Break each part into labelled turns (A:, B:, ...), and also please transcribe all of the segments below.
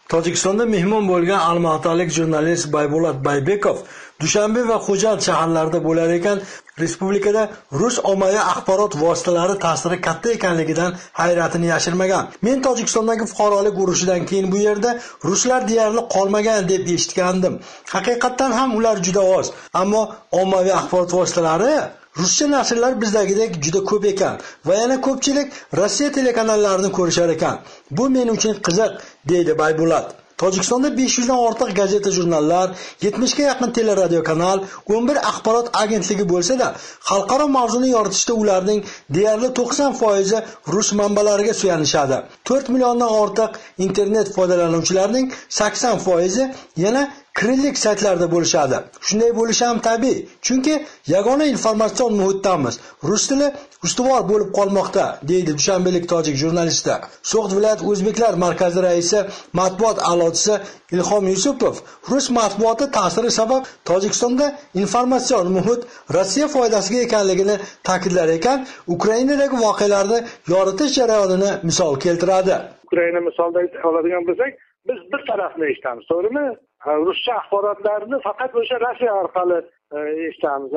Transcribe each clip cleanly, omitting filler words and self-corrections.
A: Tojikistonda mehmon bo'lgan olmaotalik jurnalist Baybulat Baybekov Dushanbe va Xo'jand shaharlarida bo'lar ekan, respublikada rus ommaviy axborot vositalari ta'siri katta ekanligidan hayratini yashirmagan. Men Tojikistondagi fuqarolik urushidan keyin bu yerda ruslar deyarli qolmagan deb eshitgandim. Haqiqatan ham ular juda oz, ammo ommaviy axborot vositalari ruscha nashrlar bizdagidek juda ko'p ekan va yana ko'pchilik Rossiya telekanallarini ko'rishar ekan. Bu men uchun qiziq, deydi Baybulat. Tojikistonda 500 dan ortiq gazeta jurnallar, 70 ga yaqin teleradio kanal, 11 axborot agentligi bo'lsa-da, xalqaro mavzuni yoritishda ularning deyarli 90% rus manbalariga suyanishadi. 4 milliondan ortiq internet foydalanuvchilarining 80% yana kirillik saytlarda bo'lishadi. Shunday bo'lishi ham tabiiy, chunki yagona informatsion muhitdamiz. Rus tili ustuvor bo'lib qolmoqda, deydi dushanbelik tojik jurnalisti. So'g'd viloyat o'zbeklar markazi raisi matbuot a'lochisi Ilhom Yusupov rus matbuoti ta'siri sabab Tojikistonda informatsion muhit Rossiya foydasiga ekanligini ta'kidlar ekan, Ukrainadagi voqealarni yoritish jarayonini misol keltiradi.
B: Ukraina misolida oladigan bo'lsak, biz bir tarafni eshitamiz, to'g'rimi? Ruscha axborotlarni faqat o'sha Rossiya orqali eshitamiz.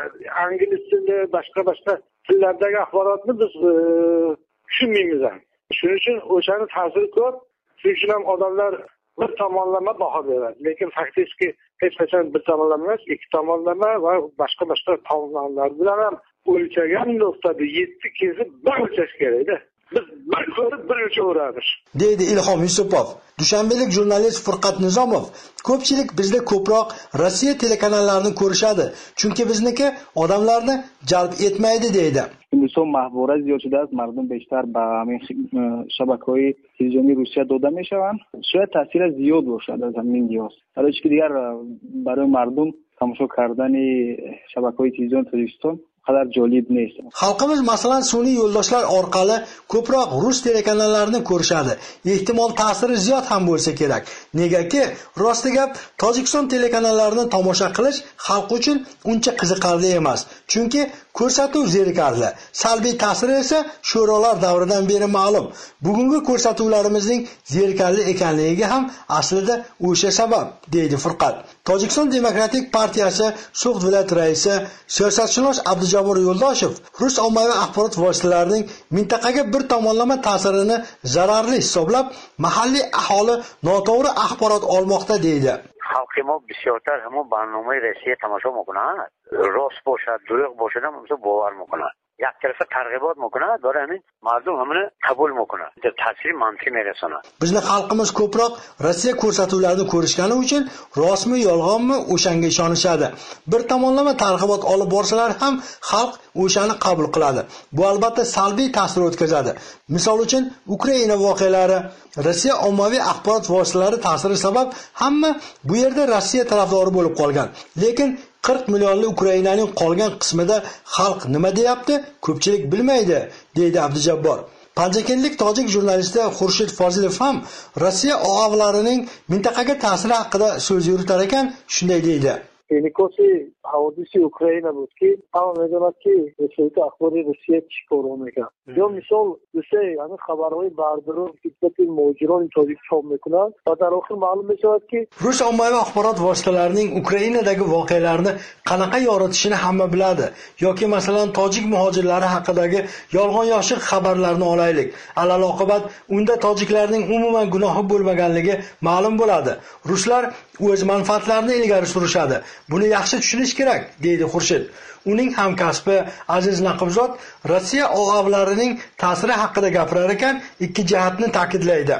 B: Ingliz tili, boshqa tillardagi axborotni biz tushunmaymiz ham. Shuning uchun o'shani ta'siri ko'p. Shuning uchun ham odamlar bir tomonlama baho beradi. Lekin faktik hech qachon bir tomonlama emas, ikki tomonlama va boshqa tomonlar bilan ham o'lchagan nuqtada 7 kezib bir o'lchash kerak-da. Biz bir ko'rib bir o'lchaveramiz,
A: deydi Ilhom Yusupov. Dushanbelik jurnalist Furqat Nizomov ko'pchilik bizda ko'proq Rossiya telekanallarini ko'rishadi, chunki bizniki odamlarni jalb etmaydi, deydi.
C: Inson mahbura ziyod shده است مردم بیشتر به همین شبکه‌های تلویزیونی روسیه داده میشوند شاید تاثیر زیاد باشد از همین دیاز حالا که دیگر برای مردم تماشا کردن شبکه‌های تلویزیون تاجیکستان qadar jolib ne'st.
A: Xalqimiz masalan sun'iy yo'ldoshlar orqali ko'proq rus telekanallarini ko'rishadi. Ehtimol ta'siri ziyod ham bo'lsa kerak. Negaki, rosti gap, Tojikiston telekanallarini tomosha qilish xalq uchun uncha qiziqarli emas. Chunki ko'rsatuv zerikarli. Salbiy ta'siri esa sho'rolar davridan beri ma'lum. Bugungi ko'rsatuvlarimizning zerikarli ekanligiga ham aslida o'sha sabab, deydi Furqat. Tojikiston Demokratik partiyasi So'g'd viloyat raisi siyosatshunos Abdujabor Yo'ldoshev rus ommaviy axborot vositalarining mintaqaga bir tomonlama ta'sirini zararli hisoblab, mahalliy aholi noto'g'ri axborot olmoqda, deydi.
D: خلق ما بسیارتر همون برنامه رسیه تماشا میکنن راست باشد دروغ باشد هم باور میکنن یک طرف ترغیبات میکنه داره همین مردم همونه قبول میکنه در تاثیر منفی میرسونه
A: bizni xalqimiz ko'proq Rossiya ko'rsatuvlarini ko'rishgani uchun rostmi yolg'onmi o'shanga ishonishadi. Bir tomonlama targ'ibot olib borsalar ham xalq o'shani qabul qiladi. Bu albatta salbiy ta'sir o'tkazadi. Misol uchun Ukraina voqealari, Rossiya ommaviy axborot vositalari ta'siri sabab hamma bu yerda Rossiya tarafdori bo'lib qolgan. Lekin 40 millionli Ukrainaning qolgan qismida xalq nima deyapti, ko'pchilik bilmaydi, deydi Abdujabbor. Panjakenlik tojik jurnalisti Xurshid Fozilov ham Rossiya OAVlarining mintaqaga ta'siri haqida so'z yuritar ekan, shunday deydi.
B: انعکاسی حوادث اوکراین بود که همه میدونند که وسایل اخباری روسیه چی کارو میکنه یا مثال روسیه یعنی خبرهای برداران خدمت مهاجران تاجیک چاپ میکنند و در آخر معلوم میشود که
A: rus ommaviy axborot vositalarining Ukrainadagi voqealarni qanaqa yoritishini hamma biladi. Yoki masalan tojik muhojirlari haqidagi yolg'on yoshiq xabarlarni olaylik. Alaloqibat unda tojiklarning umuman gunohi bo'lmaganligi ma'lum bo'ladi. Ruslar o'z manfaatlarini ilgari surishadi. Buni yaxshi tushunish kerak, deydi Xurshid. Uning hamkasbi Aziz Naqibzod Rossiya OAVlarining ta'siri haqida gapirar ekan, ikki jihatni ta'kidlaydi.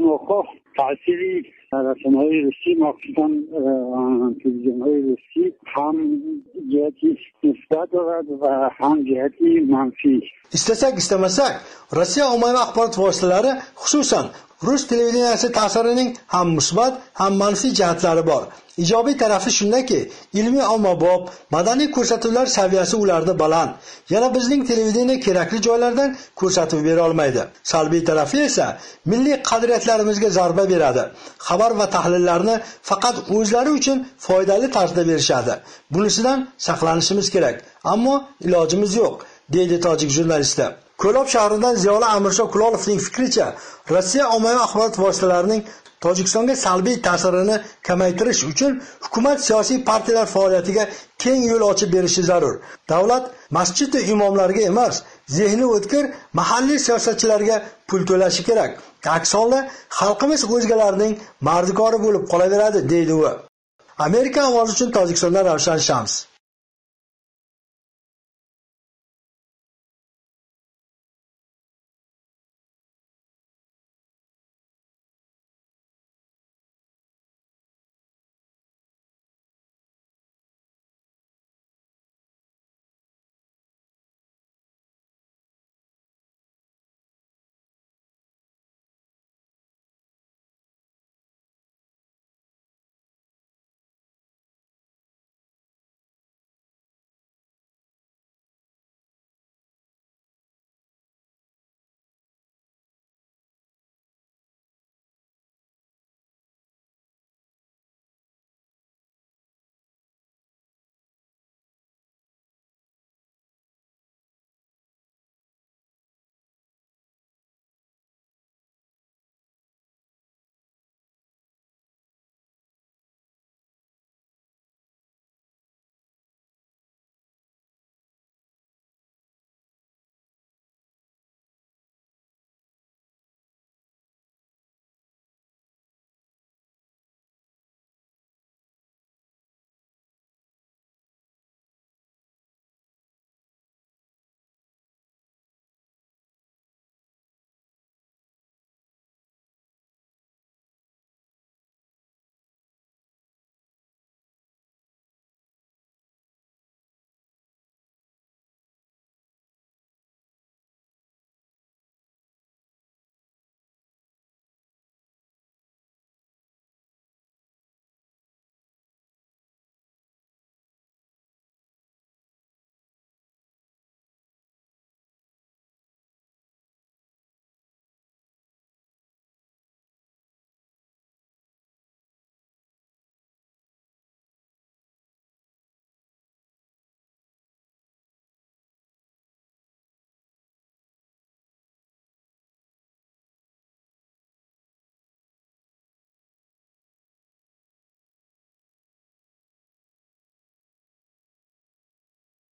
E: ta'siri رسانه‌های روسی مخصوصا تلویزیون‌های روسی هم جهتی مثبت دارد و هم جهتی منفی.
A: Istasak istamasak, Rossiya ommaviy axborot vositalari, xususan rus televideniyasi ta'sirining ham musbat, ham manfiy jihatlari bor. Ijobiy tarafi shundaki, ilmiy ommabop, madaniy ko'rsatuvlar saviyasi ularda baland. Yana bizning televideniya kerakli joylardan ko'rsatuv bera olmaydi. Salbiy tarafi esa milliy qadriyatlarimizga zarba beradi. Xabar va tahlillarni faqat o'zlari uchun foydali tarzda berishadi. Bunisidan saqlanishimiz kerak, ammo ilojimiz yo'q, deydi tojik jurnalisti. Ko'lob shahridan Ziyoli Amirsho Kulolovning fikricha, Rossiya ommaviy axborot vositalarining Tojikistonga salbiy ta'sirini kamaytirish uchun hukumat siyosiy partiyalar faoliyatiga keng yo'l ochib berishi zarur. Davlat masjid va imomlarga emas, zehni o'tkir mahalliy siyosatchilarga pul to'lashi kerak. Aks holda xalqimiz o'zgalarning mardikori bo'lib qolaveradi, deydi u. Amerika ovozi uchun Tojikistondan Ravshan Shams.